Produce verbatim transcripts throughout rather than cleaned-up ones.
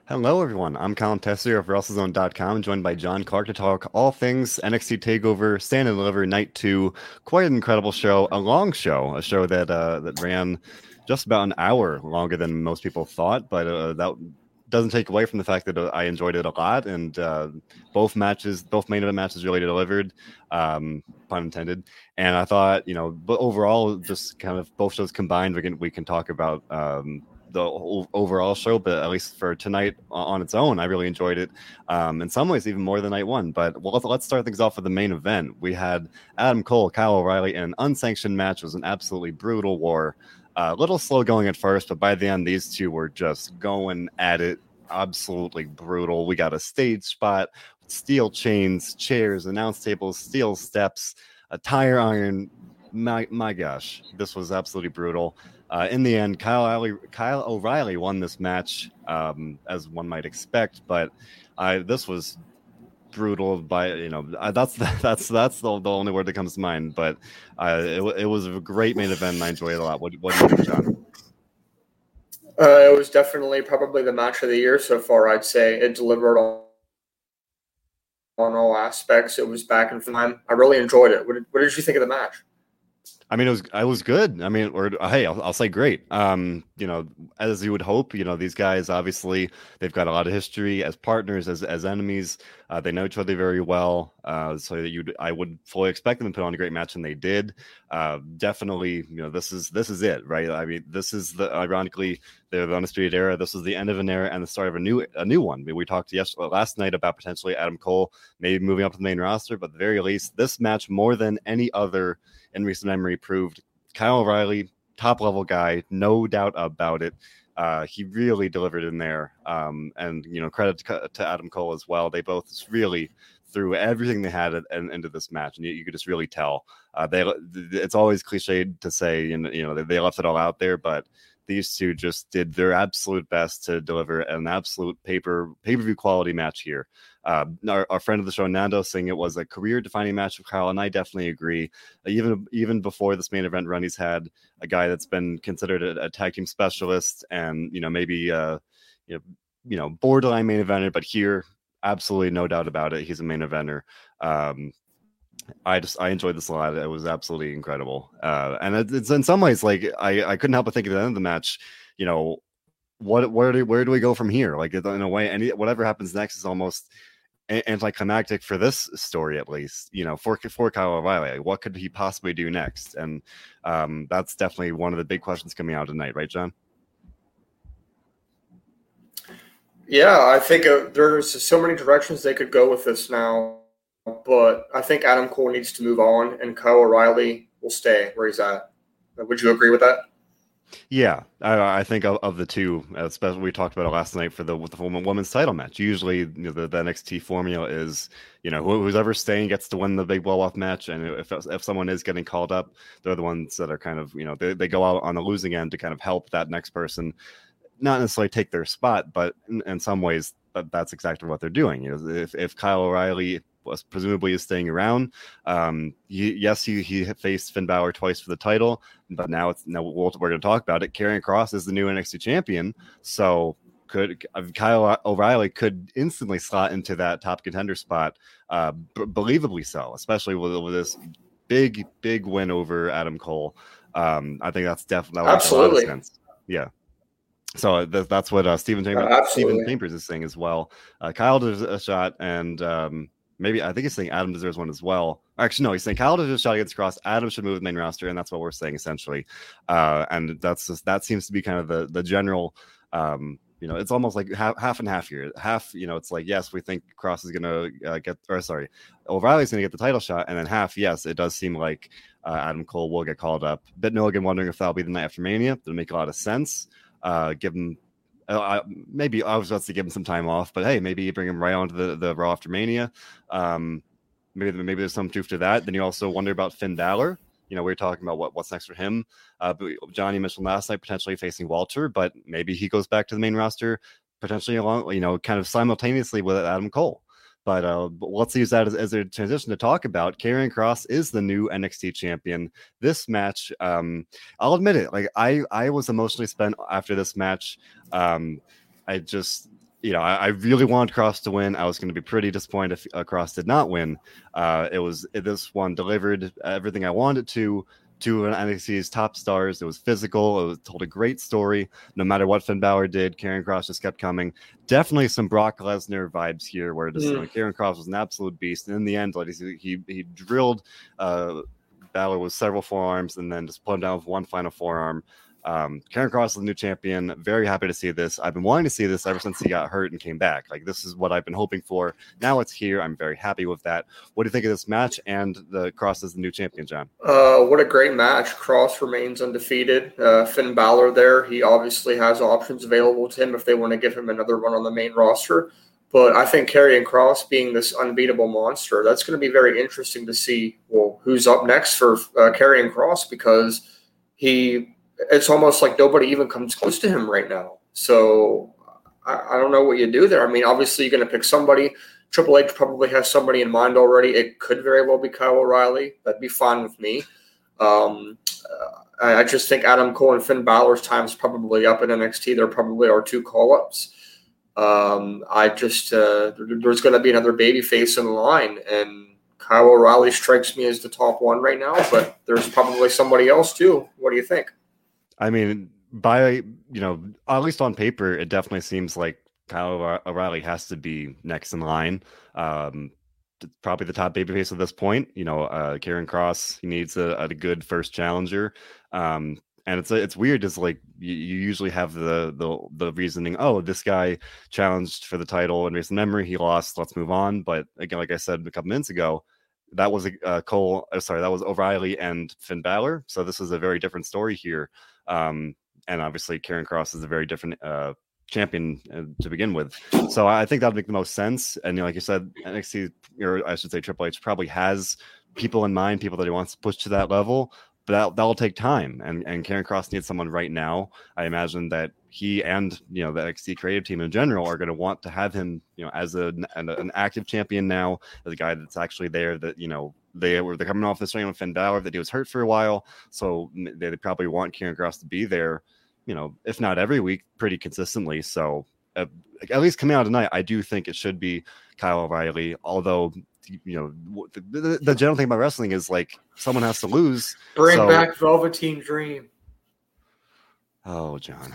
Hello, everyone. I'm Colin Tessier of WrestleZone dot com, joined by John Clark to talk all things N X T TakeOver Stand and Deliver Night Two. Quite an incredible show, a long show, a show that uh, that ran just about an hour longer than most people thought, but uh, that doesn't take away from the fact that uh, I enjoyed it a lot, and uh, both matches, both main event matches, really delivered. Um, pun intended. And I thought, you know, but overall, just kind of both shows combined, we can we can talk about. Um, the whole overall show, but at least for tonight on its own, I really enjoyed it. Um, in some ways, even more than night one. But well, let's, let's start things off with the main event. We had Adam Cole, Kyle O'Reilly, in an unsanctioned match. It was an absolutely brutal war. A uh, little slow going at first, but by the end, these two were just going at it. Absolutely brutal. We got a stage spot, steel chains, chairs, announce tables, steel steps, a tire iron. My, my gosh, this was absolutely brutal. Uh, in the end, Kyle, Alley, Kyle O'Reilly won this match, um, as one might expect, but uh, this was brutal. By you know, uh, that's that's that's the, the only word that comes to mind. But uh, it, it was a great main event, and I enjoyed it a lot. What, what do you think, John? Uh, it was definitely probably the match of the year so far. I'd say it delivered on, on all aspects. It was back in time. I really enjoyed it. What did, what did you think of the match? I mean, it was I was good. I mean, or hey, I'll, I'll say great. Um, you know, as you would hope. You know, these guys obviously they've got a lot of history as partners, as as enemies. Uh, they know each other very well. Uh, so that you, I would fully expect them to put on a great match, and they did. Uh, definitely, you know, this is this is it, right? I mean, this is the ironically the Undisputed Era. This is the end of an era and the start of a new a new one. I mean, we talked yesterday last night about potentially Adam Cole maybe moving up to the main roster, but at the very least, this match more than any other in recent memory proved Kyle O'Reilly, top level guy, no doubt about it. Uh, he really delivered in there. Um, and, you know, credit to, to Adam Cole as well. They both really threw everything they had at, at, into this match. And you, you could just really tell. Uh, they It's always cliched to say, you know, they, they left it all out there, but these two just did their absolute best to deliver an absolute paper pay-per-view quality match here. Uh, our, our friend of the show, Nando, saying it was a career-defining match with Kyle, and I definitely agree. Uh, even even before this main event run, he's had a guy that's been considered a, a tag team specialist, and you know maybe uh, you know you know borderline main eventer, but here, absolutely no doubt about it, he's a main eventer. Um, I just I enjoyed this a lot. It was absolutely incredible, uh, and it, it's in some ways like I, I couldn't help but think at the end of the match, you know, what where do where do we go from here? Like in a way, any whatever happens next is almost anticlimactic for this story, at least, you know, for for Kyle O'Reilly. What could he possibly do next? And um, that's definitely one of the big questions coming out tonight, right, John? Yeah, I think uh, there's so many directions they could go with this now, but I think Adam Cole needs to move on, and Kyle O'Reilly will stay where he's at. Would you agree with that? Yeah, I, I think of, of the two, especially we talked about it last night for the with the women's title match. Usually, you know, the, the N X T formula is, you know, who's ever staying gets to win the big blow off match, and if if someone is getting called up, they're the ones that are kind of, you know, they, they go out on the losing end to kind of help that next person, not necessarily take their spot, but in, in some ways, that, that's exactly what they're doing. You know, if if Kyle O'Reilly was presumably is staying around. Um, he, yes, he he faced Finn Balor twice for the title, but now it's now we're going to talk about it. Karrion Kross is the new N X T champion, so could Kyle O'Reilly could instantly slot into that top contender spot, uh, b- believably so, especially with, with this big big win over Adam Cole. Um, I think that's definitely that makes a lot of sense. Yeah. So th- that's what uh, Stephen Chambers, uh, Stephen Chambers is saying as well. Uh, Kyle does a shot, and um, maybe I think he's saying Adam deserves one as well. Actually, no, he's saying Kyle deserves a shot against Kross. Adam should move the main roster, and that's what we're saying essentially. Uh, and that's just, that seems to be kind of the the general. Um, you know, it's almost like half, half and half here. Half, you know, it's like yes, we think Kross is going to uh, get, or sorry, O'Reilly's going to get the title shot, and then half, yes, it does seem like uh, Adam Cole will get called up. Bit Milligan wondering if that'll be the night after Mania. That'll make a lot of sense. Uh, give him uh, maybe I was about to give him some time off, but hey, maybe you bring him right onto the, the Raw after Mania. Um, maybe maybe there's some truth to that. Then you also wonder about Finn Balor. You know, we we're talking about what, what's next for him. Uh, but Johnny mentioned last night potentially facing Walter, but maybe he goes back to the main roster potentially along, you know, kind of simultaneously with Adam Cole. But, uh, but let's use that as, as a transition to talk about Karrion Kross is the new N X T champion. This match, um, I'll admit it, like I, I was emotionally spent after this match. Um, I just, you know, I, I really wanted Cross to win. I was going to be pretty disappointed if uh, Cross did not win. Uh, it was it, this one delivered everything I wanted to to an N X T's top stars. It was physical. It was told a great story. No matter what Finn Balor did, Karrion Kross just kept coming. Definitely some Brock Lesnar vibes here, where just, mm. you know, Karrion Kross was an absolute beast. And in the end, like he he, he drilled uh, Balor with several forearms, and then just put him down with one final forearm. Um, Karrion Kross is the new champion. Very happy to see this. I've been wanting to see this ever since he got hurt and came back. Like, this is what I've been hoping for. Now it's here. I'm very happy with that. What do you think of this match and the Kross as the new champion, John? Uh, what a great match. Kross remains undefeated. Uh, Finn Balor there. He obviously has options available to him if they want to give him another run on the main roster. But I think Karrion Kross being this unbeatable monster, that's going to be very interesting to see, well, who's up next for uh, Karrion Kross, because he – it's almost like nobody even comes close to him right now. So I, I don't know what you do there. I mean, obviously you're going to pick somebody. Triple H probably has somebody in mind already. It could very well be Kyle O'Reilly. That'd be fine with me. Um, uh, I just think Adam Cole and Finn Balor's time is probably up in N X T. There probably are two call-ups. Um, I just uh, there's going to be another babyface in line, and Kyle O'Reilly strikes me as the top one right now, but there's probably somebody else too. What do you think? I mean, by, you know, at least on paper, it definitely seems like Kyle O'Reilly has to be next in line. Um, probably the top babyface at this point. You know, uh, Karrion Kross, he needs a, a good first challenger. Um, and it's it's weird, is like you, you usually have the, the the reasoning, oh, this guy challenged for the title in recent memory, he lost, let's move on. But again, like I said a couple minutes ago, that was uh, Cole. Uh, sorry, that was O'Reilly and Finn Balor. So this is a very different story here. Um, and obviously Karrion Kross is a very different uh, champion uh, to begin with. So I think that would make the most sense. And you know, like you said, N X T, or I should say Triple H, probably has people in mind, people that he wants to push to that level, but that, that'll take time. And, and Karrion Kross needs someone right now. I imagine that he and, you know, the N X T creative team in general are going to want to have him, you know, as a, an, an active champion now, as a guy that's actually there, that, you know, They were they're coming off this ring with Finn Balor, that he was hurt for a while, so they, they probably want Karrion Kross to be there, you know, if not every week, pretty consistently. So uh, at least coming out tonight, I do think it should be Kyle O'Reilly. Although, you know, the, the, the general thing about wrestling is like someone has to lose. Bring so... back Velveteen Dream. Oh, John.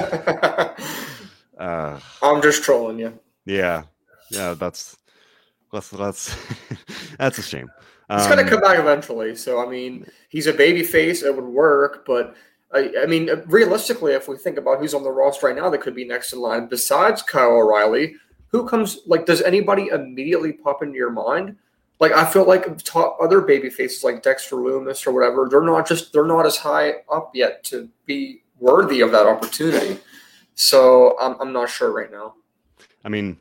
uh, I'm just trolling you. Yeah, yeah, that's that's that's that's a shame. He's going to come back eventually. So, I mean, he's a baby face. It would work. But, I, I mean, realistically, if we think about who's on the roster right now that could be next in line, besides Kyle O'Reilly, who comes – like, does anybody immediately pop into your mind? Like, I feel like top other baby faces like Dexter Lumis or whatever, they're not just – they're not as high up yet to be worthy of that opportunity. So, I'm, I'm not sure right now. I mean,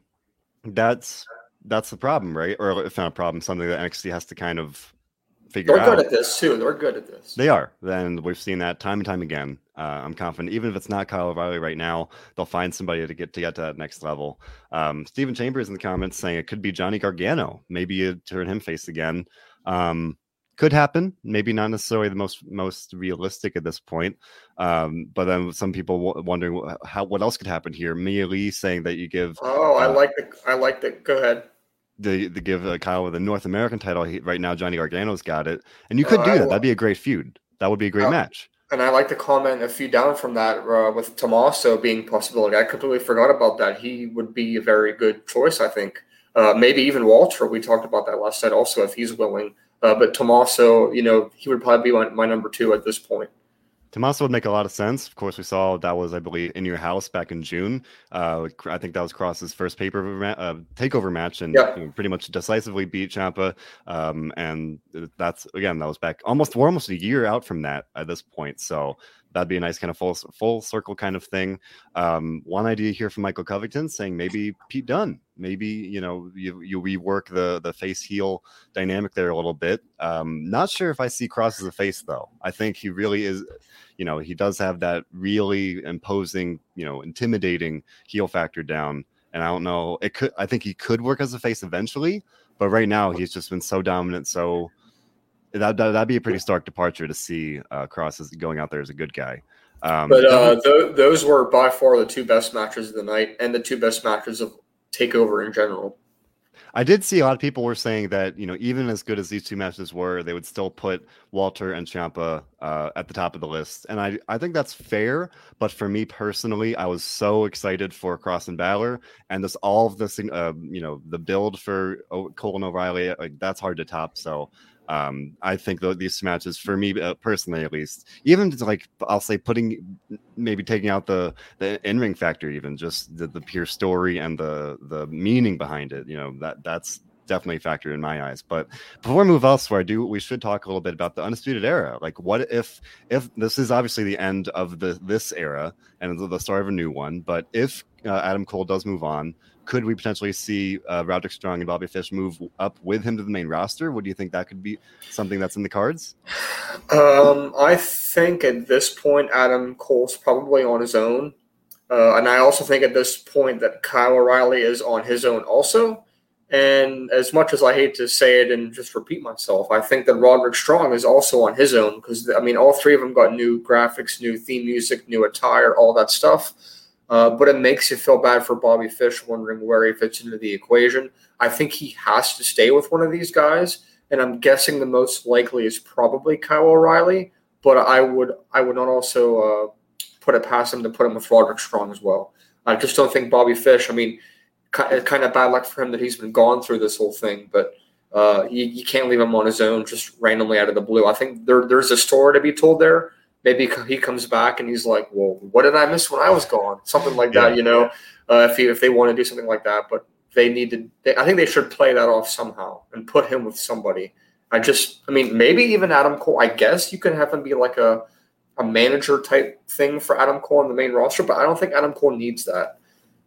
that's – That's the problem, right? Or if not a problem, something that N X T has to kind of figure They're out. They're good at this, too. They're good at this. They are. And we've seen that time and time again. Uh, I'm confident, even if it's not Kyle O'Reilly right now, they'll find somebody to get to get to that next level. Um, Stephen Chambers in the comments saying it could be Johnny Gargano. Maybe you turn him face again. Um, could happen. Maybe not necessarily the most most realistic at this point. Um, but then some people w- wondering how what else could happen here. Mia Lee saying that you give. Oh, I uh, like the. I like the. Go ahead. The, the give uh, Kyle with a North American title. He, right now, Johnny Gargano's got it, and you could uh, do I that. love, That'd be a great feud. That would be a great uh, match. And I like to comment a few down from that uh, with Tommaso being a possibility. I completely forgot about that. He would be a very good choice, I think. Uh, maybe even Walter. We talked about that last night also, if he's willing. Uh, but Tommaso, you know, he would probably be my, my number two at this point. Tommaso would make a lot of sense. Of course, we saw that was, I believe, In Your House back in June. Uh, I think that was Kross's first paper ma- uh, takeover match, and yep. you know, pretty much decisively beat Ciampa. Um, and that's again, that was back almost we're almost a year out from that at this point. So that'd be a nice kind of full full circle kind of thing. Um, one idea here from Michael Covington saying maybe Pete Dunne. Maybe, you know, you, you rework the, the face heel dynamic there a little bit. Um, not sure if I see Kross as a face, though. I think he really is, you know, he does have that really imposing, you know, intimidating heel factor down. And I don't know, it could, I think he could work as a face eventually, but right now he's just been so dominant. So that, that, that'd be a pretty stark departure to see uh, Kross as going out there as a good guy. Um, but uh, th- those were by far the two best matches of the night and the two best matches of Takeover in general. I did see a lot of people were saying that, you know, even as good as these two matches were, they would still put Walter and Ciampa uh, at the top of the list. And I, I think that's fair. But for me personally, I was so excited for Cross and Balor, and this all of this, uh, you know, the build for Cole and O'Reilly, like that's hard to top. So um, I think th- these two matches, for me uh, personally, at least, even to, like I'll say, putting maybe taking out the the in ring factor, even just the, the pure story and the the meaning behind it, you know, that that's definitely a factor in my eyes. But before we move elsewhere, I do we should talk a little bit about the Undisputed Era. Like, what if if this is obviously the end of the this era and the start of a new one, but if uh, Adam Cole does move on, could we potentially see uh, Roderick Strong and Bobby Fish move up with him to the main roster? Would you think that could be something that's in the cards? Um, I think at this point, Adam Cole's probably on his own. Uh, and I also think at this point that Kyle O'Reilly is on his own also. And as much as I hate to say it and just repeat myself, I think that Roderick Strong is also on his own because, I mean, all three of them got new graphics, new theme music, new attire, all that stuff. Uh, but it makes you feel bad for Bobby Fish, wondering where he fits into the equation. I think he has to stay with one of these guys, and I'm guessing the most likely is probably Kyle O'Reilly. But I would I would not also uh, put it past him to put him with Roderick Strong as well. I just don't think Bobby Fish. I mean, kind of bad luck for him that he's been gone through this whole thing, but uh, you, you can't leave him on his own just randomly out of the blue. I think there there's a story to be told there. Maybe he comes back and he's like, well, what did I miss when I was gone? Something like Yeah. that, you know, uh, if he, if they want to do something like that. But they need to they, – I think they should play that off somehow and put him with somebody. I just – I mean, maybe even Adam Cole. I guess you can have him be like a, a manager type thing for Adam Cole on the main roster, but I don't think Adam Cole needs that.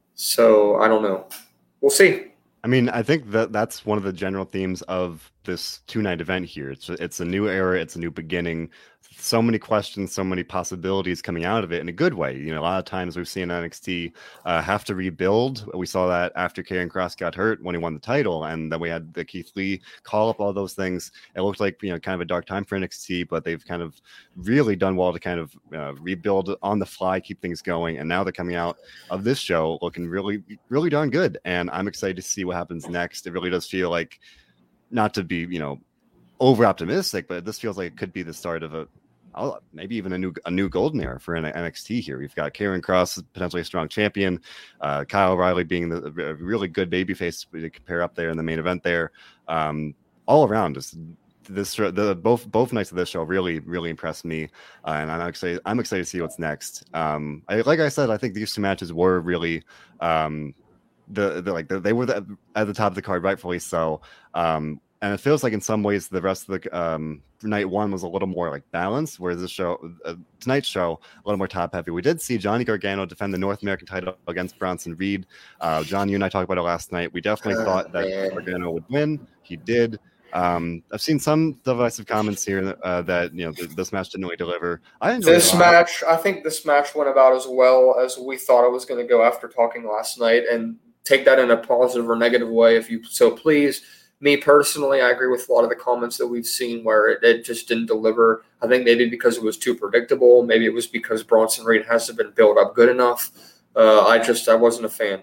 So I don't know. We'll see. I mean, I think that that's one of the general themes of this two-night event here. It's it's a new era. It's a new beginning. So many questions, so many possibilities coming out of it in a good way. You know, a lot of times we've seen N X T uh, have to rebuild. We saw that after Karrion Kross got hurt when he won the title, and then we had the Keith Lee call up all those things. It looked like, you know, kind of a dark time for N X T, but they've kind of really done well to kind of uh, rebuild on the fly, keep things going. And now they're coming out of this show looking really, really darn good. And I'm excited to see what happens next. It really does feel like, not to be, you know, over optimistic, but this feels like it could be the start of a maybe even a new a new golden era for N X T here. We've got Karrion Kross, potentially a strong champion, uh, Kyle O'Reilly being the, a really good babyface to compare up there in the main event there. Um, all around, just this the both both nights of this show really really impressed me, uh, and I'm excited. I'm excited to see what's next. Um, I, like I said, I think these two matches were really. Um, the, the like the, they were the, at the top of the card, rightfully so. Um, and it feels like in some ways the rest of the um, night one was a little more like balanced, whereas this show, uh, tonight's show, a little more top heavy. We did see Johnny Gargano defend the North American title against Bronson Reed. Uh, John, you and I talked about it last night. We definitely oh, thought that man. Gargano would win. He did. Um, I've seen some divisive comments here uh, that, you know, th- this match didn't really deliver. I enjoyed this match. I think this match went about as well as we thought it was going to go after talking last night, and take that in a positive or negative way if you so please. Me personally, I agree with a lot of the comments that we've seen where it, it just didn't deliver. I think maybe because it was too predictable. Maybe it was because Bronson Reed hasn't been built up good enough. Uh, I just I wasn't a fan.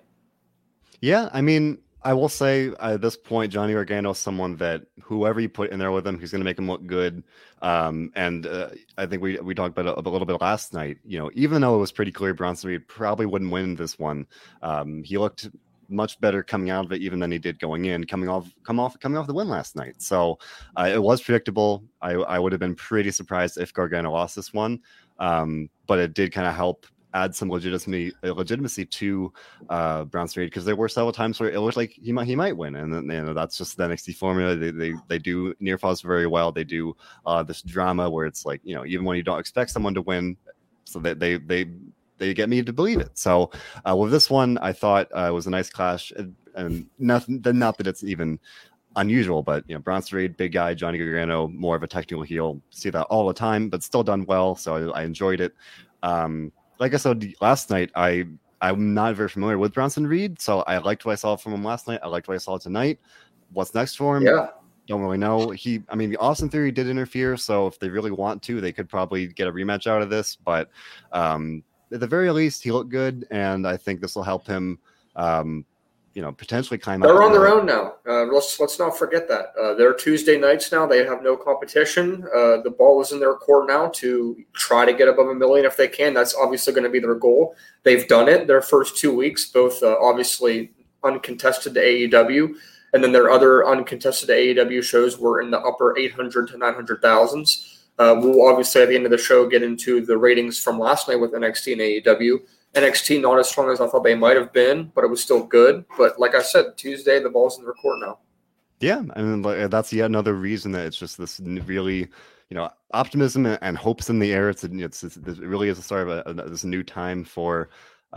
Yeah, I mean, I will say at this point, Johnny Gargano is someone that whoever you put in there with him, he's going to make him look good. Um, and uh, I think we we talked about it a little bit last night. You know, even though it was pretty clear Bronson Reed probably wouldn't win this one, um, he looked much better coming out of it even than he did going in, coming off come off coming off the win last night. So uh, it was predictable. I, I would have been pretty surprised if Gargano lost this one, um, but it did kind of help add some legitimacy legitimacy to uh, Bronson Reed, because there were several times where it looked like he might he might win, and then, you know, that's just the N X T formula. They they, they do near falls very well. They do uh, this drama where it's like, you know, even when you don't expect someone to win, so that they, they they they get me to believe it. So uh, with this one, I thought uh, it was a nice clash, and, and nothing. Not that it's even unusual, but, you know, Bronson Reed, big guy, Johnny Gargano, more of a technical heel. See that all the time, but still done well. So I, I enjoyed it. Um, like I said last night, I I'm not very familiar with Bronson Reed, so I liked what I saw from him last night. I liked what I saw tonight. What's next for him? Yeah. don't really know. He, I mean, Austin Theory did interfere, so if they really want to, they could probably get a rematch out of this. But um, at the very least, he looked good, and I think this will help him, um, you know, potentially climb up. They're on the, their own now. Uh, let's let's not forget that. Uh, they're Tuesday nights now. They have no competition. Uh, the ball is in their court now to try to get above a million if they can. That's obviously going to be their goal. They've done it their first two weeks, both uh, obviously uncontested to A E W, and then their other uncontested A E W shows were in the upper eight hundred to nine hundred thousands. Uh, we'll obviously at the end of the show get into the ratings from last night with N X T and A E W. N X T not as strong as I thought they might have been, but it was still good. But like I said, Tuesday, the ball's in their court now. Yeah, and that's yet another reason that it's just this really, you know, optimism and hopes in the air. It's it's, it's it really is a start of a, a, this new time for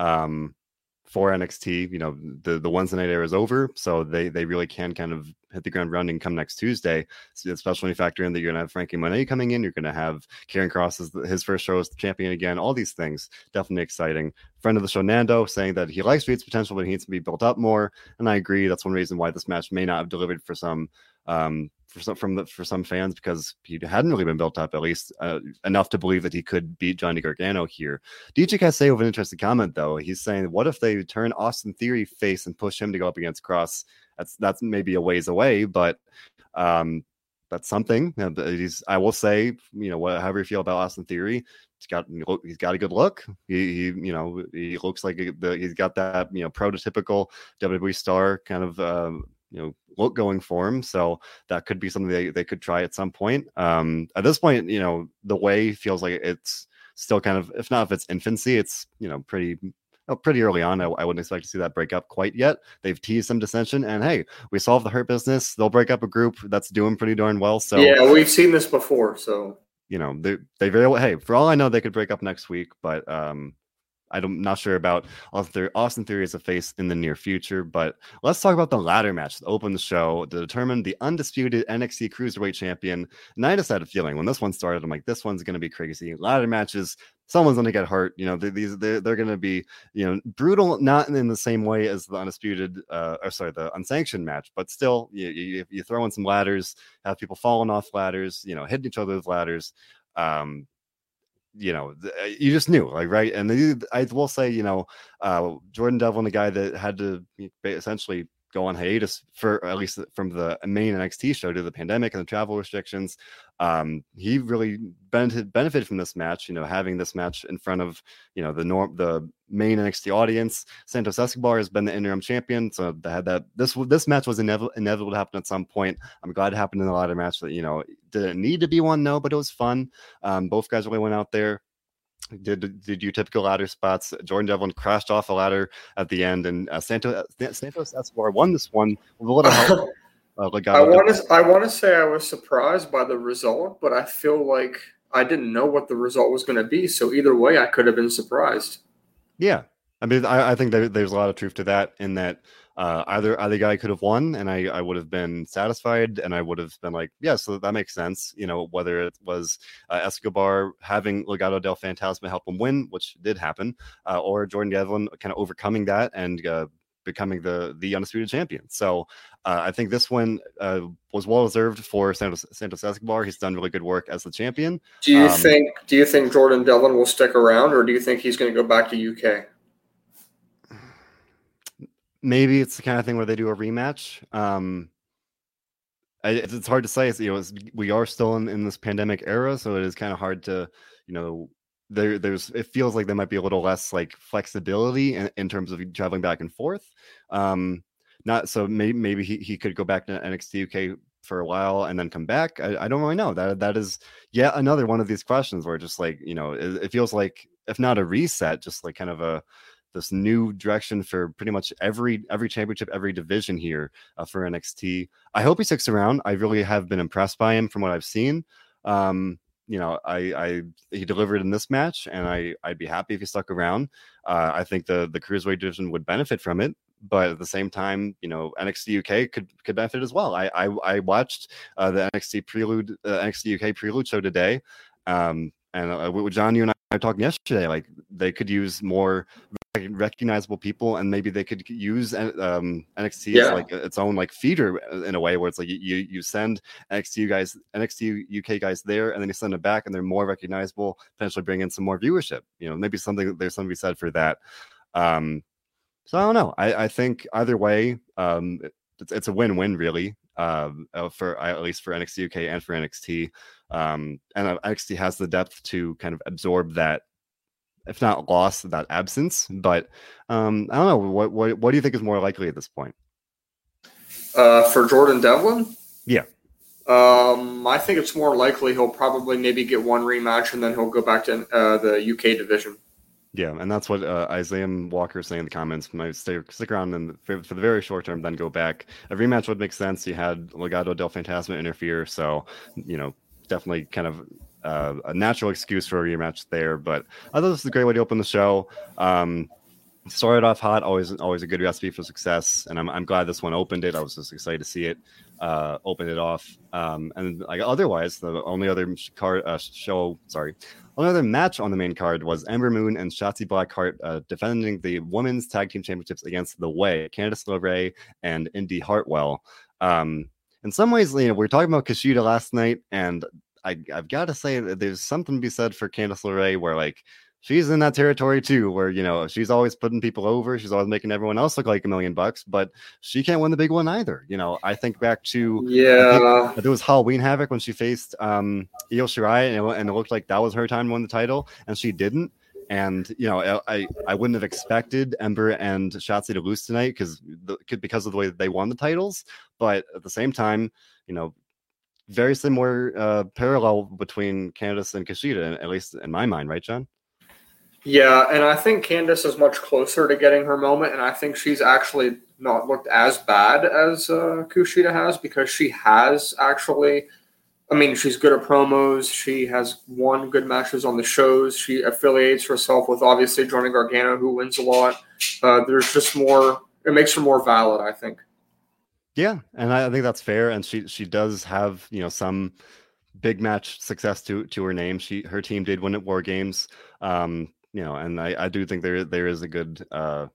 um for N X T. You know, the the Wednesday night era is over, so they they really can kind of hit the ground running come next Tuesday. So especially when you factor in that you're gonna have Frankie Monet coming in, you're gonna have Karen Cross as his first show as the champion again. All these things definitely exciting. Friend of the show Nando saying that he likes Reed's potential, but he needs to be built up more, and I agree. That's one reason why this match may not have delivered for some. Um, for some from the for some fans, because he hadn't really been built up at least uh, enough to believe that he could beat Johnny Gargano here. D J Cassay with an interesting comment though. He's saying, what if they turn Austin Theory face and push him to go up against Cross? That's that's maybe a ways away, but um, that's something. He's, I will say, you know, however you feel about Austin Theory, he's got he's got a good look. He, he you know, he looks like the, he's got that, you know, prototypical W W E star kind of um, you know, look going for him. So that could be something they, they could try at some point. Um, at this point, you know, the way feels like it's still kind of, if not if it's infancy, it's, you know, pretty pretty early on. I, I wouldn't expect to see that break up quite yet. They've teased some dissension, and hey, we solved the Hurt Business. They'll break up a group that's doing pretty darn well. So yeah, we've seen this before. So you know, they they very well. Hey, for all I know, they could break up next week, but um, I'm not sure about Austin Theory as a face in the near future, but let's talk about the ladder match that opened the show to determine the undisputed N X T Cruiserweight Champion. And I just had a feeling when this one started, I'm like, this one's going to be crazy. Ladder matches, someone's going to get hurt. You know, these they're, they're going to be, you know, brutal, not in the same way as the undisputed, uh, or sorry, the unsanctioned match, but still, you, you, you throw in some ladders, have people falling off ladders, you know, hitting each other with ladders. Um, you know, you just knew, like, right. And they, I will say, you know, uh, Jordan Devlin, the guy that had to essentially go on hiatus for at least from the main N X T show due to the pandemic and the travel restrictions. Um, he really benefited benefited from this match, you know, having this match in front of, you know, the norm, the main N X T audience. Santos Escobar has been the interim champion, so they had that. This this match was inevitable, inevitable to happen at some point. I'm glad it happened in the ladder match. That, you know, didn't need to be one, no, but it was fun. Um, both guys really went out there. Did did you typical ladder spots? Jordan Devlin crashed off a ladder at the end, and uh, Santos Santos Escobar won this one with a little help. Uh, I want to I want to say I was surprised by the result, but I feel like I didn't know what the result was going to be. So either way, I could have been surprised. Yeah, I mean, I, I think there, there's a lot of truth to that. In that, uh, either either guy could have won, and I, I would have been satisfied, and I would have been like, yeah, so that makes sense. You know, whether it was uh, Escobar having Legado del Fantasma help him win, which did happen, uh, or Jordan Devlin kind of overcoming that and uh, becoming the the undisputed champion. So uh, I think this one uh, was well deserved for Santos, Santos Escobar. He's done really good work as the champion. Do you um, think Do you think Jordan Devlin will stick around, or do you think he's going to go back to U K? Maybe it's the kind of thing where they do a rematch. Um, it's, it's hard to say. It's, you know, it's, we are still in, in this pandemic era, so it is kind of hard to, you know, there there's it feels like there might be a little less like flexibility in, in terms of traveling back and forth. Um, not so maybe maybe he, he could go back to N X T U K for a while and then come back. I, I don't really know. That that is yet another one of these questions where just like, you know, it, it feels like, if not a reset, just like kind of a this new direction for pretty much every every championship, every division here uh, for N X T. I hope he sticks around. I really have been impressed by him from what I've seen. Um, you know, I, I he delivered in this match, and I I'd be happy if he stuck around. Uh, I think the the cruiserweight division would benefit from it, but at the same time, you know, N X T U K could could benefit as well. I I, I watched uh, the N X T Prelude uh, N X T U K Prelude show today. Um, and uh, John, you and I were talking yesterday, like they could use more recognizable people, and maybe they could use um, N X T Yeah. as like its own like feeder in a way where it's like you you send N X T guys, N X T U K guys there, and then you send them back, and they're more recognizable, potentially bring in some more viewership. You know, maybe something there's something to be said for that. Um, so I don't know. I, I think either way, um, it's, it's a win-win really. Um, uh, for at least for N X T U K and for N X T, um, and uh, N X T has the depth to kind of absorb that, if not loss, that absence. But um, I don't know. What, what what do you think is more likely at this point? Uh, for Jordan Devlin? Yeah. Um, I think it's more likely he'll probably maybe get one rematch and then he'll go back to uh, the U K division. Yeah, and that's what uh, Isaiah Walker is saying in the comments. Might stay stick around and for, for the very short term, then go back. A rematch would make sense. You had Legado del Fantasma interfere, so you know, definitely kind of uh, a natural excuse for a rematch there. But I thought this is a great way to open the show. Um, started off hot, always always a good recipe for success, and I'm I'm glad this one opened it. I was just excited to see it uh, open it off. Um, and like otherwise, the only other card uh, show, sorry. Only other match on the main card was Ember Moon and Shotzi Blackheart uh, defending the women's tag team championships against The Way, Candice LeRae and Indy Hartwell. Um, in some ways, you know, we were talking about Kushida last night, and I, I've got to say that there's something to be said for Candice LeRae, where like she's in that territory too, where you know she's always putting people over, she's always making everyone else look like a million bucks, but she can't win the big one either. You know, I think back to yeah, there was Halloween Havoc when she faced um, Io Shirai, and it, and it looked like that was her time to win the title, and she didn't. And you know, I I wouldn't have expected Ember and Shotzi to lose tonight because because of the way that they won the titles, but at the same time, you know, very similar uh, parallel between Candice and Kushida, at least in my mind, right, John? Yeah, and I think Candice is much closer to getting her moment, and I think she's actually not looked as bad as uh, Kushida has because she has actually. I mean, she's good at promos. She has won good matches on the shows. She affiliates herself with obviously Johnny Gargano, who wins a lot. Uh, there's just more. It makes her more valid, I think. Yeah, and I, I think that's fair. And she she does have you know some big match success to to her name. She her team did win at War Games. Um, you know, and I, I do think there there is a good uh,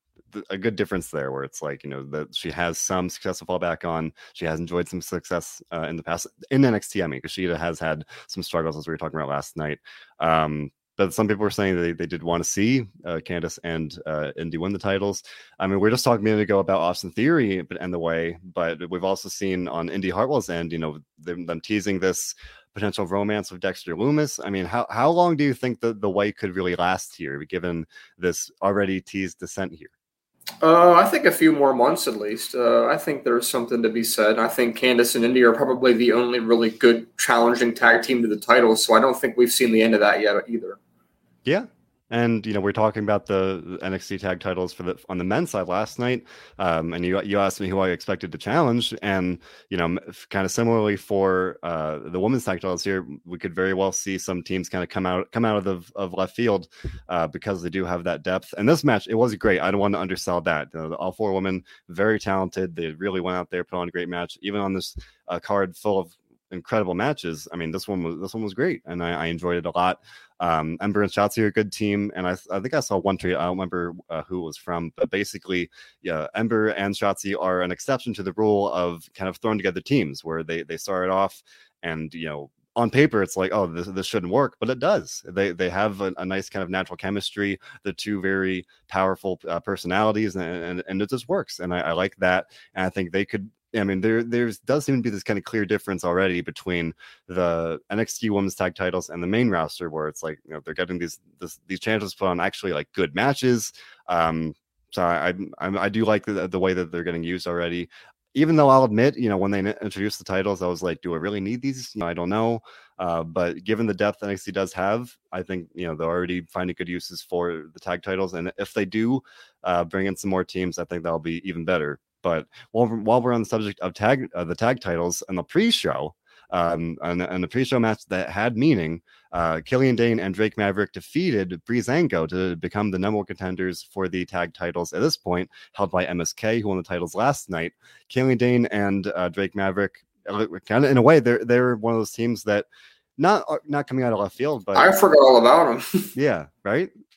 a good difference there where it's like, you know, that she has some success to fall back on. She has enjoyed some success uh, in the past in N X T. I mean, Kushida has had some struggles, as we were talking about last night. Um, but some people were saying they, they did want to see uh, Candice and uh, Indy win the titles. I mean, we are just talking a minute ago about Austin Theory and The Way, but we've also seen on Indy Hartwell's end, you know, them, them teasing this potential romance with Dexter Lumis. I mean, how, how long do you think the, the Way could really last here, given this already teased descent here? Uh, I think a few more months at least. Uh, I think there's something to be said. I think Candice and Indy are probably the only really good challenging tag team to the titles, so I don't think we've seen the end of that yet either. Yeah. And, you know, we're talking about the N X T tag titles for the on the men's side last night. Um, and you you asked me who I expected to challenge. And, you know, kind of similarly for uh, the women's tag titles here, we could very well see some teams kind of come out come out of the, of left field uh, because they do have that depth. And this match, it was great. I don't want to undersell that. You know, all four women, very talented. They really went out there, put on a great match, even on this uh, card full of incredible matches. I mean, this one was this one was great, and I, I enjoyed it a lot. Um, Ember and Shotzi are a good team, and I, I think I saw one tweet. I don't remember uh, who it was from, but basically, yeah, Ember and Shotzi are an exception to the rule of kind of throwing together teams where they they started off, and you know, on paper it's like, oh, this this shouldn't work, but it does. They they have a, a nice kind of natural chemistry. The two very powerful uh, personalities, and, and and it just works, and I, I like that, and I think they could. I mean, there there's does seem to be this kind of clear difference already between the N X T Women's Tag Titles and the main roster, where it's like, you know, they're getting these this, these chances put on actually like good matches. Um, so I I, I do like the, the way that they're getting used already. Even though I'll admit, you know, when they introduced the titles, I was like, do I really need these? You know, I don't know. Uh, but given the depth N X T does have, I think, you know, they're already finding good uses for the tag titles. And if they do uh, bring in some more teams, I think that'll be even better. But while we're, while we're on the subject of tag uh, the tag titles and the pre-show, um, and, and the pre-show match that had meaning, uh, Killian Dane and Drake Maverick defeated Breezango to become the number one contenders for the tag titles at this point, held by M S K, who won the titles last night. Killian Dane and uh, Drake Maverick, kind of in a way, they're they're one of those teams that not not coming out of left field, but I forgot all about them. Yeah, right.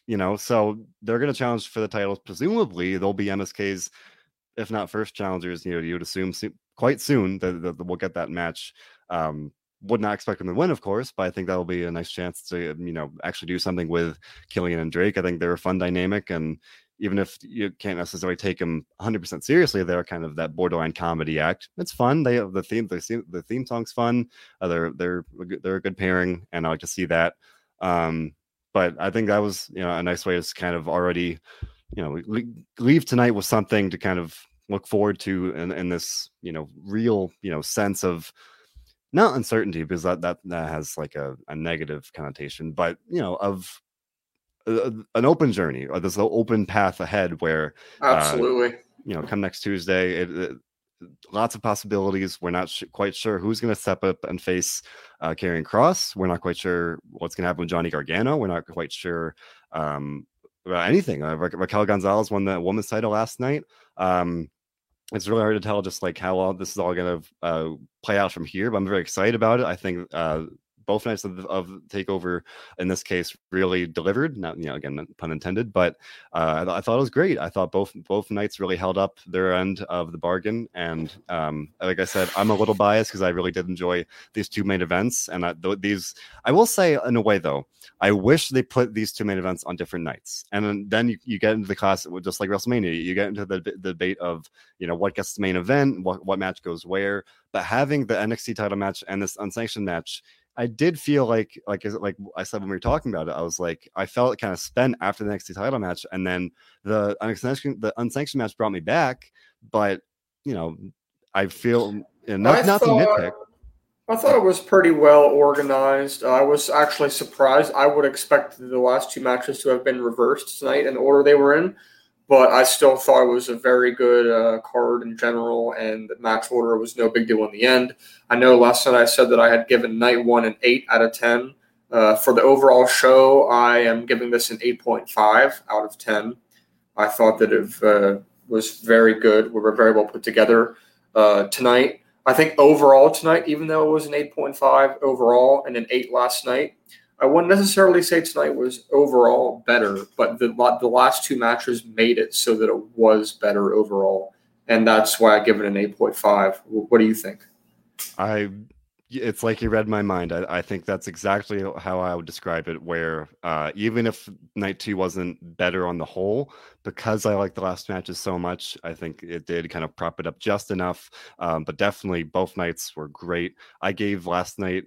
you know, so they're going to challenge for the titles. Presumably, they'll be M S K's, if not first challengers. You know, you would assume so, quite soon that, that we'll get that match. Um, would not expect them to win, of course, but I think that'll be a nice chance to, you know, actually do something with Killian and Drake. I think they're a fun dynamic, and even if you can't necessarily take them one hundred percent seriously, they're kind of that borderline comedy act. It's fun. They have the theme, the theme, the theme song's fun. Uh, they're they're they're a good pairing, and I like to see that. Um, but I think that was, you know, a nice way to kind of already, you know, leave tonight with something to kind of look forward to in, in this, you know, real, you know, sense of not uncertainty, because that that, that has like a, a negative connotation, but, you know, of a, an open journey, or this open path ahead where absolutely, uh, you know, come next Tuesday, it, it, lots of possibilities. We're not sh- quite sure who's going to step up and face uh, Karrion Kross. We're not quite sure what's going to happen with Johnny Gargano. We're not quite sure um, about anything. Uh, Ra- Raquel Gonzalez won the women's title last night. Um, it's really hard to tell just like how all this is all going to uh, play out from here, but I'm very excited about it. I think uh, both nights of, of Takeover, in this case, really delivered. Not, you know, again, pun intended, but uh, I, th- I thought it was great. I thought both both nights really held up their end of the bargain. And um, like I said, I'm a little biased because I really did enjoy these two main events. And I, th- these, I will say, in a way, though, I wish they put these two main events on different nights. And then, then you, you get into the class, just like WrestleMania, you get into the, the debate of, you know, what gets the main event, what, what match goes where. But having the N X T title match and this unsanctioned match, I did feel like, like, like I said when we were talking about it, I was like, I felt kind of spent after the N X T title match, and then the unsanctioned, the unsanctioned match brought me back. But you know, I feel, you know, not, I not thought, to nitpick. I thought it was pretty well organized. I was actually surprised. I would expect the last two matches to have been reversed tonight in the order they were in, but I still thought it was a very good uh, card in general, and the match order was no big deal in the end. I know last night I said that I had given night one an eight out of ten. Uh, for the overall show, I am giving this an eight point five out of ten. I thought that it uh, was very good. We were very well put together uh, tonight. I think overall tonight, even though it was an eight point five overall and an eight last night, I wouldn't necessarily say tonight was overall better, but the the last two matches made it so that it was better overall, and that's why I give it an eight point five. What do you think? I, it's like you read my mind. I, I think that's exactly how I would describe it. Where uh, even if night two wasn't better on the whole, because I like the last matches so much, I think it did kind of prop it up just enough. Um, but definitely both nights were great. I gave last night,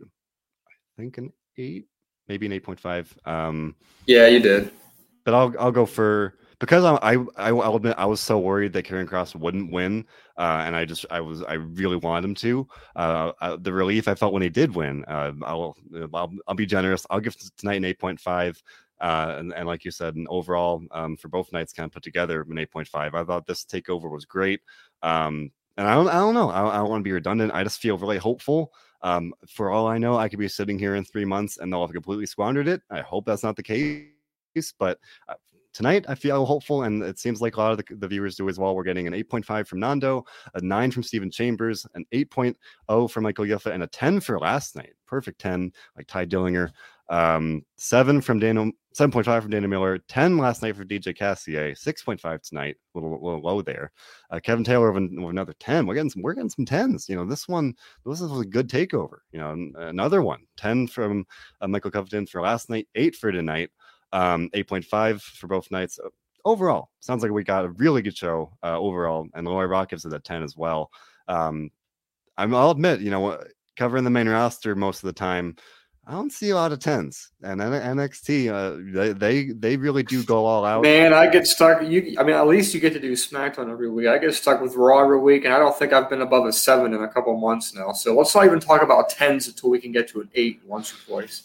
I think, an eight. Maybe an eight point five. Um, yeah, you did. But I'll I'll go for, because I I I'll admit I was so worried that Karrion Kross wouldn't win, uh, and I just I was I really wanted him to. Uh, I, the relief I felt when he did win. Uh, I'll, I'll I'll be generous. I'll give tonight an eight point five. Uh, and, and like you said, an overall um, for both nights kind of put together an eight point five. I thought this takeover was great. Um, and I don't I don't know. I, I don't want to be redundant. I just feel really hopeful. Um, for all I know, I could be sitting here in three months and they'll have completely squandered it. I hope that's not the case, but uh, tonight I feel hopeful, and it seems like a lot of the, the viewers do as well. We're getting an eight point five from Nando, a nine from Stephen Chambers, an eight point oh from Michael Yuffa, and a ten for last night. Perfect ten, like Ty Dillinger. Um, seven from Daniel, seven point five from Dana Miller, ten last night for D J Cassier, six point five tonight, a little, little low there. Uh, Kevin Taylor with, with another ten. We're getting some, we're getting some tens. You know, this one, this was a good takeover. You know, another one, ten from uh, Michael Covington for last night, eight for tonight, um, eight point five for both nights. Uh, overall, sounds like we got a really good show uh, overall, and Lloyd Rock gives it a ten as well. Um, I'm, I'll admit, you know, covering the main roster most of the time, I don't see a lot of tens, and N X T uh, they, they they really do go all out. Man, I get stuck. You, I mean, at least you get to do SmackDown every week. I get stuck with Raw every week, and I don't think I've been above a seven in a couple months now. So let's not even talk about tens until we can get to an eight once or twice.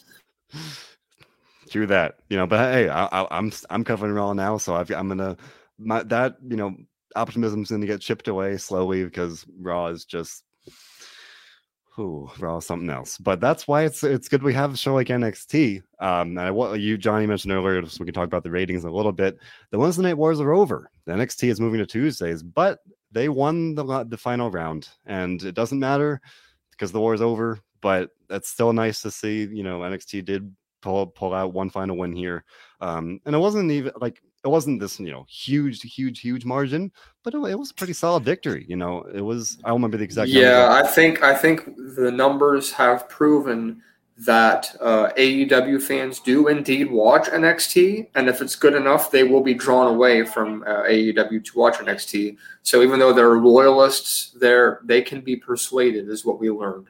True that, you know, but hey, I, I, I'm I'm covering Raw now, so I've, I'm gonna my, that you know optimism's gonna get chipped away slowly because Raw is just. Ooh, Raw something else, but that's why it's it's good we have a show like N X T. Um, and I, what you Johnny mentioned earlier, so we can talk about the ratings in a little bit. The Wednesday Night Wars are over. The N X T is moving to Tuesdays, but they won the the final round, and it doesn't matter because the war is over. But it's still nice to see, you know, N X T did pull pull out one final win here. Um, and it wasn't even like it wasn't this you know huge, huge, huge margin, but it, it was a pretty solid victory. You know, it was. I don't remember the exact. Yeah, I think I think the numbers have proven that uh, A E W fans do indeed watch N X T, and if it's good enough, they will be drawn away from uh, A E W to watch N X T. So even though they're loyalists, they're they can be persuaded, is what we learned.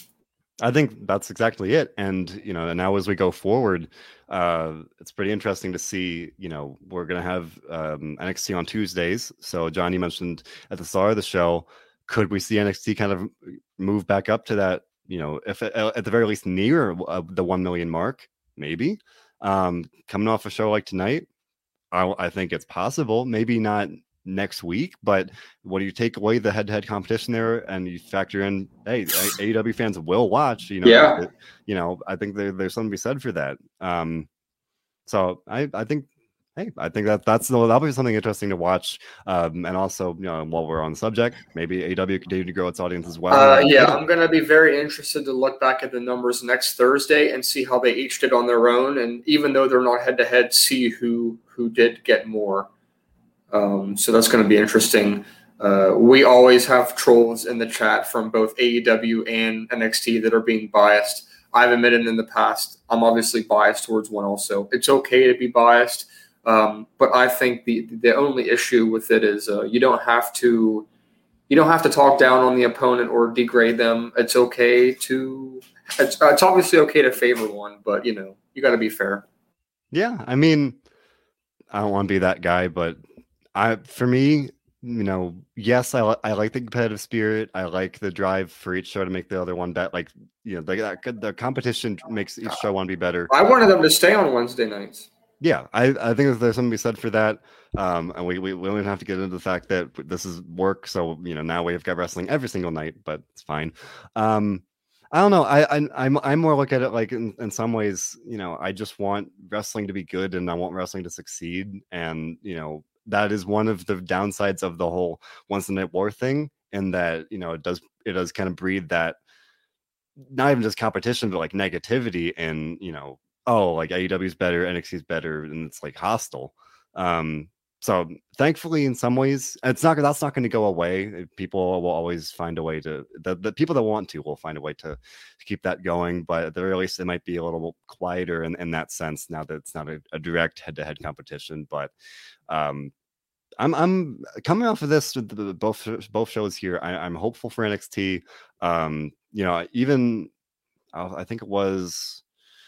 I think that's exactly it. And, you know, now as we go forward, uh, it's pretty interesting to see, you know, we're going to have um, N X T on Tuesdays. So, John, you mentioned at the start of the show, could we see N X T kind of move back up to that, you know, if at the very least near uh, the one million mark, maybe um, coming off a show like tonight, I, I think it's possible, maybe not next week, but when you take away the head-to-head competition there and you factor in, hey, A E W fans will watch, you know, yeah. it, you know, I think there, there's something to be said for that. Um, so I, I think, hey, I think that that's that'll be something interesting to watch. Um, and also, you know, while we're on the subject, maybe A E W continue to grow its audience as well. Uh, yeah, I'm going to be very interested to look back at the numbers next Thursday and see how they each did on their own. And even though they're not head-to-head, see who who did get more. Um, so that's going to be interesting. Uh, we always have trolls in the chat from both A E W and N X T that are being biased. I've admitted in the past, I'm obviously biased towards one also. It's okay to be biased, um, but I think the the only issue with it is uh, you don't have to you don't have to talk down on the opponent or degrade them. It's okay to it's it's obviously okay to favor one, but you know you got to be fair. Yeah, I mean, I don't want to be that guy, but I, for me, you know, yes, I, I like the competitive spirit. I like the drive for each show to make the other one better. Like, you know, the, that, the competition makes each show want to be better. I wanted them to stay on Wednesday nights. Yeah, I, I think there's something to be said for that. Um, and we, we, we don't even have to get into the fact that this is work. So, you know, now we've got wrestling every single night, but it's fine. Um, I don't know. I, I I'm I'm more look at it like in, in some ways, you know, I just want wrestling to be good and I want wrestling to succeed. And, you know, that is one of the downsides of the whole once a night war thing, and that, you know, it does it does kind of breed that not even just competition, but like negativity and, you know, oh, like A E W is better, N X T is better, and it's like hostile. Um, so thankfully, in some ways, it's not that's not going to go away. People will always find a way to the, the people that want to will find a way to, to keep that going. But at the very least, it might be a little quieter in, in that sense now that it's not a, a direct head to head competition. But um, I'm I'm coming off of this both both shows here. I, I'm hopeful for N X T. Um, you know, even I think it was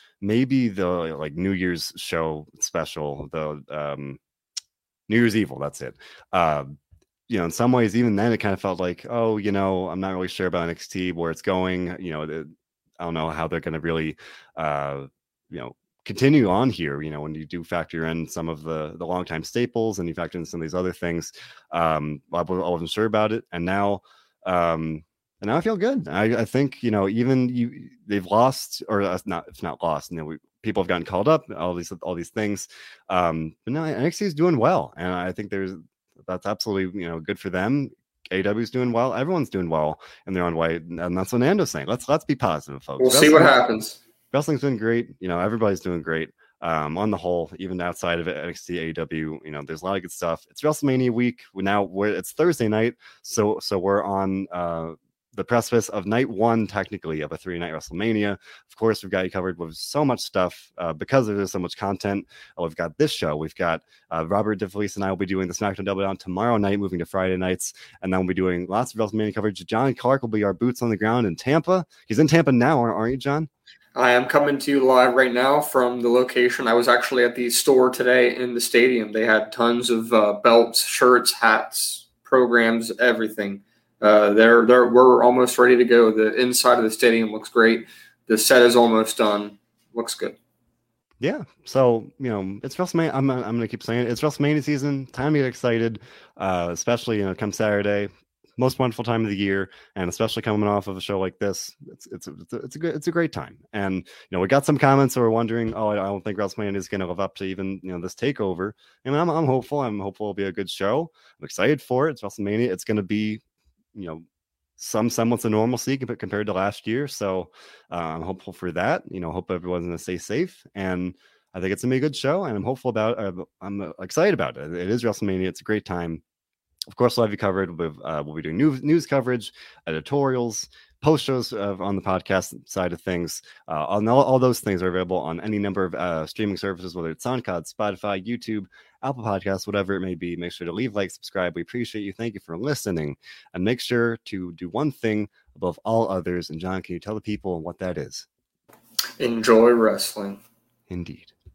maybe the like New Year's show special, the um, New Year's Evil. That's it. Uh, you know, in some ways, even then, it kind of felt like, oh, you know, I'm not really sure about N X T where it's going. You know, it, I don't know how they're going to really, uh, you know, continue on here. You know, when you do factor in some of the the longtime staples and you factor in some of these other things, um, I wasn't sure about it, and now. Um, And now I feel good. I, I think, you know, even you, they've lost, or uh, not, if not lost, you know, we, people have gotten called up, all these, all these things. Um, but no, N X T is doing well, and I think there's that's absolutely, you know, good for them. A E W is doing well. Everyone's doing well in their own way, and that's what Nando's saying. Let's let's be positive, folks. We'll Wrestling, see what happens. Wrestling's been great. You know, everybody's doing great. Um, on the whole, even outside of it, N X T, A E W, you know, there's a lot of good stuff. It's WrestleMania week. We now we're it's Thursday night, so so we're on. Uh, the precipice of night one, technically, of a three-night WrestleMania. Of course, we've got you covered with so much stuff uh, because there's so much content. Oh, we've got this show. We've got uh, Robert DeFelice and I will be doing the SmackDown Double Down tomorrow night, moving to Friday nights, and then we'll be doing lots of WrestleMania coverage. John Clark will be our boots on the ground in Tampa. He's in Tampa now, aren't you, John? I am coming to you live right now from the location. I was actually at the store today in the stadium. They had tons of uh, belts, shirts, hats, programs, everything. Uh, they're, they're, we're almost ready to go. The inside of the stadium looks great. The set is almost done. Looks good. Yeah. So, you know, it's WrestleMania. I'm, I'm going to keep saying it. It's WrestleMania season. Time to get excited, uh, especially, you know, come Saturday. Most wonderful time of the year, and especially coming off of a show like this, it's it's a, it's a, it's a good it's a great time. And you know, we got some comments that were wondering, oh, I don't think WrestleMania is going to live up to even you know this takeover. And I'm I'm hopeful. I'm hopeful it'll be a good show. I'm excited for it. It's WrestleMania. It's going to be, you know, some semblance of normalcy compared to last year. So uh, I'm hopeful for that. You know, hope everyone's going to stay safe. And I think it's going to be a good show. And I'm hopeful about it. Uh, I'm excited about it. It is WrestleMania. It's a great time. Of course, we'll have you covered. With, uh, we'll be doing news, news coverage, editorials, post shows uh, on the podcast side of things. Uh, all, all those things are available on any number of uh, streaming services, whether it's SoundCloud, Spotify, YouTube, Apple Podcasts, whatever it may be. Make sure to leave, like, subscribe. We appreciate you. Thank you for listening. And make sure to do one thing above all others. And John, can you tell the people what that is? Enjoy wrestling. Indeed.